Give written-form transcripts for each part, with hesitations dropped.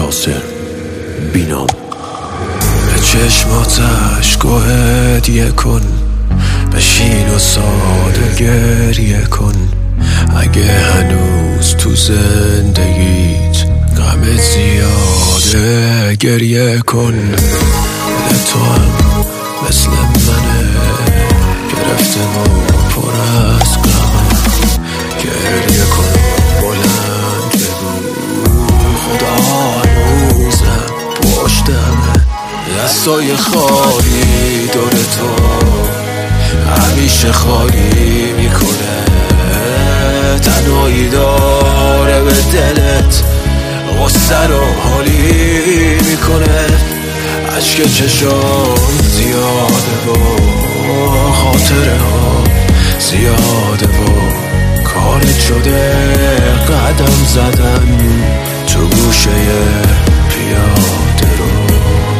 ناصر بینام. به چشماتش هدیه کن، بشین و ساده گریه کن. اگه هنوز تو زندگیت غمت زیاده گریه کن. دل تو هم مثل منه، گرفته و پر از غمه. گریه کن بلند بگو خدا هنوزم پشتمه. دستای خالی دور تو همیشه خالی میکنه. تنهایی داره به دلت غصه رو حالی میکنه. عشق چشام زیاده و خاطره ها زیاده و کارت شده قدم زدن تو گوشه پیاده رو.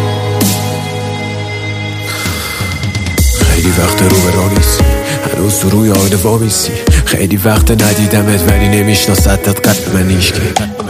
خیلی وقت رو به راه نیستی، هنوز تو روی آینه وامیسی. خیلی وقت ندیدمت ولی نمیشناستت قد من هیچکی.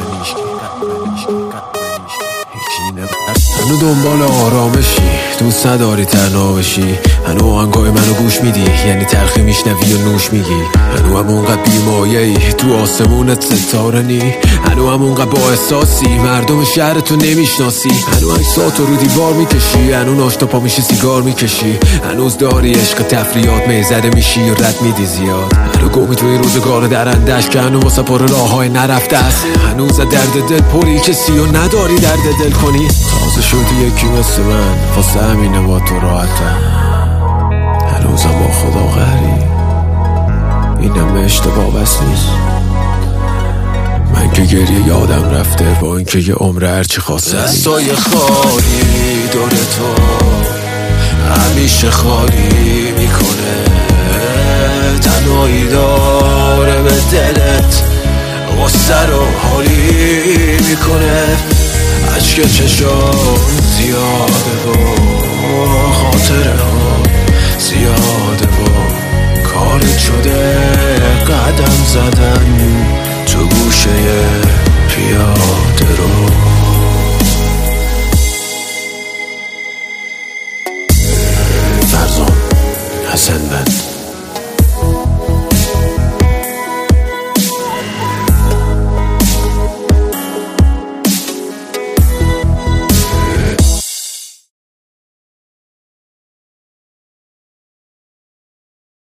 هنو دنبال آرامشی، دوست نداری تنها بشی. هنو آهنگای منو گوش میدی، یعنی تلخی میشنوی و نوش میگی. هنو همونقدر بیمایه‌ای تو آسمونت ستاره نی. هنو همونقدر با احساسی مردم شهرتو نمیشناسی. هنو عکساتو رو دیوار میکشی، هنو ناشتا پا میشی سیگار میکشی. هنوز داری عشق تفریات میزده میشی و رد میدی زیاد. هنو گمی توی روزگار درندش که هنو واسه پر راههای نرفته است. هنوز درد دل پری کسی و نداری درد دل کنی. تازه شدی یکی مثل من، واسه همینه با تو راحتم. هنوزم با خدا غری، اینم اشتباه بس نیست. من که گریه یادم رفته با اینکه یه عمر هرچی خواسته. دستای خالی دور تو همیشه خالی میکنه. تنهایی داره به دلت غصه رو حالی میکنه. عشق چشام زیاده و خاطره ها زیاده و کارت شده قدم زدن تو گوشه پیاده.